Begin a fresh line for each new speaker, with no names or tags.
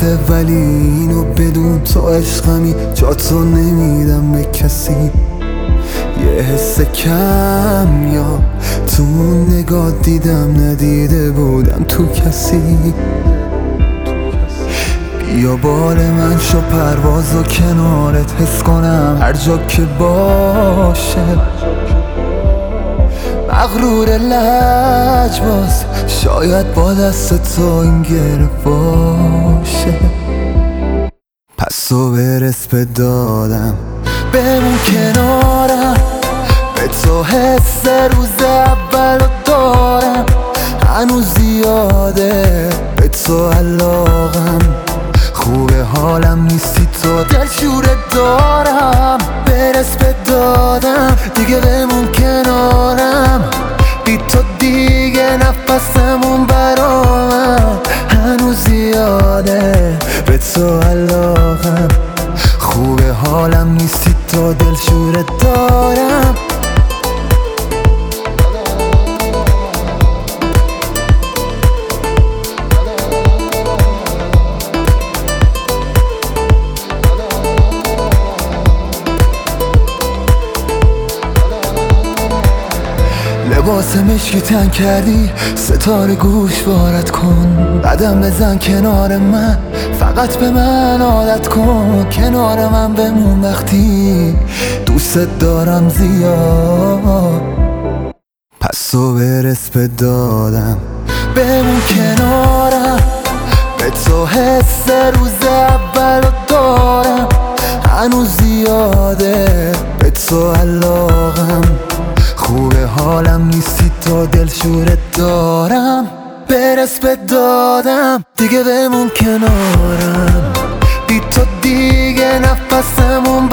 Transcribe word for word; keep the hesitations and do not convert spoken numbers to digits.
سخته ولی اینو بدون تو عشقمی، جا تو نمیدم به کسی. یه حس کم یا تو نگاه دیدم ندیده بودم تو کسی. بیا بال من شو پرواز و کنارت حس کنم هر جا که باشه. مغرور لجباز شاید با دست تو این گره باشه. پس تو برس به دادم بمون کنارم، به تو حس روز اول رو دارم. هنوز زیاده به تو علاقم، خوبه حالم نیستی تو دلشوره دارم. برس به دادم دیگه بمون کنارم، بی تو دیگه نفسمون برامم. هنوز زیاده به تو علاقم، خوبه حالم نیستی تو دلشوره دارم. لباس مشکی تن کردی ستاره گوش وارد کن. قدم بزن کنار من، فقط به من عادت کن. کنار من بمون وقتی دوست دارم زیاد. پس تو برس به دادم بمون کنارم، به تو حس روز اول رو دارم. هنوز زیاده به تو علاقم، خوبه حالم نیستی تو دلشوره دارم. برس به دادم دیگه بمون کنارم، بی تو دیگه نفسمون